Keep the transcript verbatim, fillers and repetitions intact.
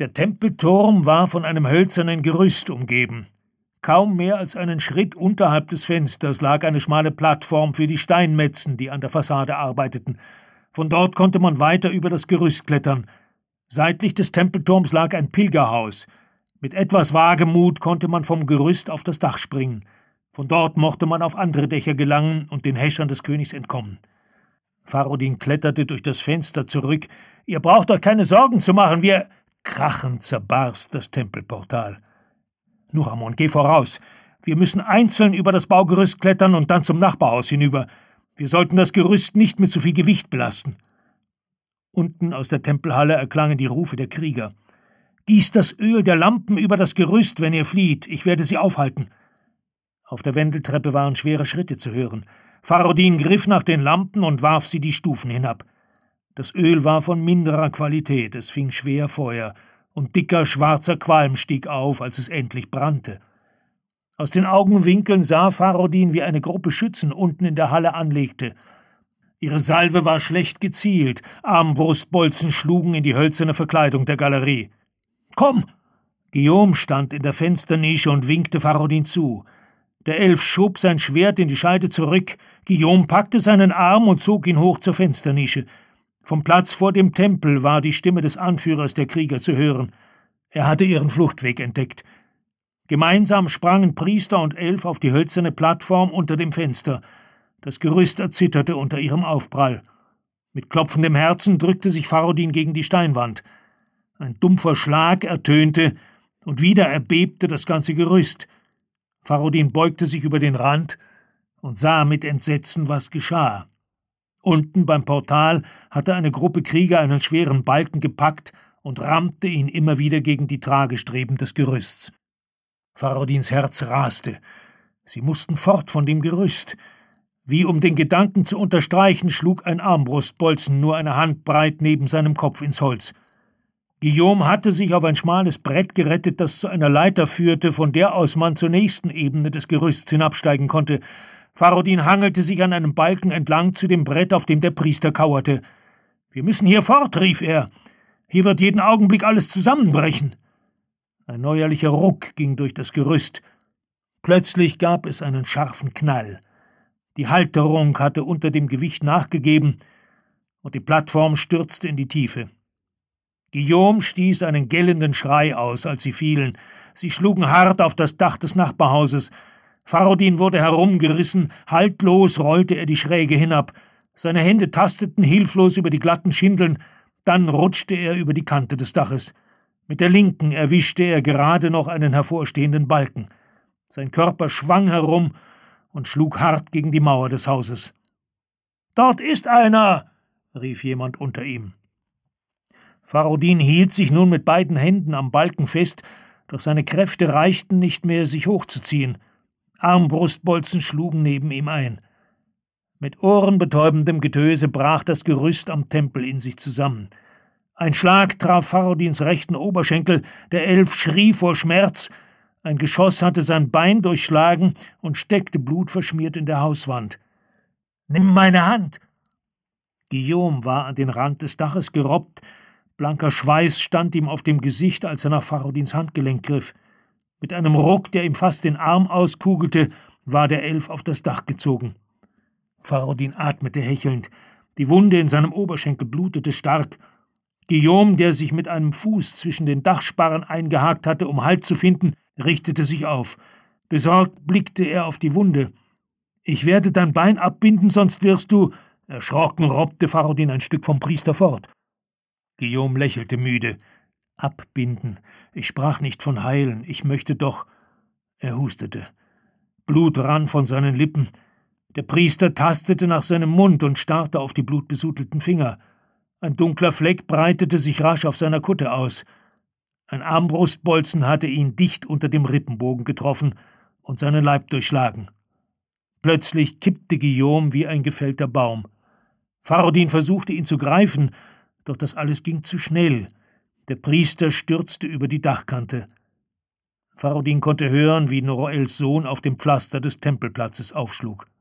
Der Tempelturm war von einem hölzernen Gerüst umgeben. Kaum mehr als einen Schritt unterhalb des Fensters lag eine schmale Plattform für die Steinmetzen, die an der Fassade arbeiteten. Von dort konnte man weiter über das Gerüst klettern. Seitlich des Tempelturms lag ein Pilgerhaus. Mit etwas Wagemut konnte man vom Gerüst auf das Dach springen. Von dort mochte man auf andere Dächer gelangen und den Häschern des Königs entkommen. Farodin kletterte durch das Fenster zurück. »Ihr braucht euch keine Sorgen zu machen, wir...« Krachend zerbarst das Tempelportal. »Nuramon, geh voraus. Wir müssen einzeln über das Baugerüst klettern und dann zum Nachbarhaus hinüber. Wir sollten das Gerüst nicht mit zu viel Gewicht belasten.« Unten aus der Tempelhalle erklangen die Rufe der Krieger. »Gießt das Öl der Lampen über das Gerüst, wenn ihr flieht. Ich werde sie aufhalten.« Auf der Wendeltreppe waren schwere Schritte zu hören. Farodin griff nach den Lampen und warf sie die Stufen hinab. Das Öl war von minderer Qualität, es fing schwer Feuer, und dicker, schwarzer Qualm stieg auf, als es endlich brannte. Aus den Augenwinkeln sah Farodin, wie eine Gruppe Schützen unten in der Halle anlegte. Ihre Salve war schlecht gezielt, Armbrustbolzen schlugen in die hölzerne Verkleidung der Galerie. »Komm!« Guillaume stand in der Fensternische und winkte Farodin zu. Der Elf schob sein Schwert in die Scheide zurück, Guillaume packte seinen Arm und zog ihn hoch zur Fensternische. Vom Platz vor dem Tempel war die Stimme des Anführers der Krieger zu hören. Er hatte ihren Fluchtweg entdeckt. Gemeinsam sprangen Priester und Elf auf die hölzerne Plattform unter dem Fenster. Das Gerüst erzitterte unter ihrem Aufprall. Mit klopfendem Herzen drückte sich Farodin gegen die Steinwand. Ein dumpfer Schlag ertönte, und wieder erbebte das ganze Gerüst. Farodin beugte sich über den Rand und sah mit Entsetzen, was geschah. Unten beim Portal hatte eine Gruppe Krieger einen schweren Balken gepackt und rammte ihn immer wieder gegen die Tragestreben des Gerüsts. Farodins Herz raste. Sie mussten fort von dem Gerüst. Wie um den Gedanken zu unterstreichen, schlug ein Armbrustbolzen nur eine Handbreit neben seinem Kopf ins Holz. Guillaume hatte sich auf ein schmales Brett gerettet, das zu einer Leiter führte, von der aus man zur nächsten Ebene des Gerüsts hinabsteigen konnte. Farodin hangelte sich an einem Balken entlang zu dem Brett, auf dem der Priester kauerte. »Wir müssen hier fort«, rief er. »Hier wird jeden Augenblick alles zusammenbrechen.« Ein neuerlicher Ruck ging durch das Gerüst. Plötzlich gab es einen scharfen Knall. Die Halterung hatte unter dem Gewicht nachgegeben, und die Plattform stürzte in die Tiefe. Guillaume stieß einen gellenden Schrei aus, als sie fielen. Sie schlugen hart auf das Dach des Nachbarhauses. Farodin wurde herumgerissen, haltlos rollte er die Schräge hinab. Seine Hände tasteten hilflos über die glatten Schindeln, dann rutschte er über die Kante des Daches. Mit der linken erwischte er gerade noch einen hervorstehenden Balken. Sein Körper schwang herum und schlug hart gegen die Mauer des Hauses. »Dort ist einer!« rief jemand unter ihm. Farodin hielt sich nun mit beiden Händen am Balken fest, doch seine Kräfte reichten nicht mehr, sich hochzuziehen. Armbrustbolzen schlugen neben ihm ein. Mit ohrenbetäubendem Getöse brach das Gerüst am Tempel in sich zusammen. Ein Schlag traf Farodins rechten Oberschenkel, der Elf schrie vor Schmerz, ein Geschoss hatte sein Bein durchschlagen und steckte blutverschmiert in der Hauswand. »Nimm meine Hand!« Guillaume war an den Rand des Daches gerobbt, blanker Schweiß stand ihm auf dem Gesicht, als er nach Farodins Handgelenk griff. Mit einem Ruck, der ihm fast den Arm auskugelte, war der Elf auf das Dach gezogen. Farodin atmete hechelnd. Die Wunde in seinem Oberschenkel blutete stark. Guillaume, der sich mit einem Fuß zwischen den Dachsparren eingehakt hatte, um Halt zu finden, richtete sich auf. Besorgt blickte er auf die Wunde. »Ich werde dein Bein abbinden, sonst wirst du...« Erschrocken robbte Farodin ein Stück vom Priester fort. Guillaume lächelte müde. »Abbinden. Ich sprach nicht von heilen. Ich möchte doch...« Er hustete. Blut rann von seinen Lippen. Der Priester tastete nach seinem Mund und starrte auf die blutbesudelten Finger. Ein dunkler Fleck breitete sich rasch auf seiner Kutte aus. Ein Armbrustbolzen hatte ihn dicht unter dem Rippenbogen getroffen und seinen Leib durchschlagen. Plötzlich kippte Guillaume wie ein gefällter Baum. Farodin versuchte, ihn zu greifen, doch das alles ging zu schnell. Der Priester stürzte über die Dachkante. Farodin konnte hören, wie Noroels Sohn auf dem Pflaster des Tempelplatzes aufschlug.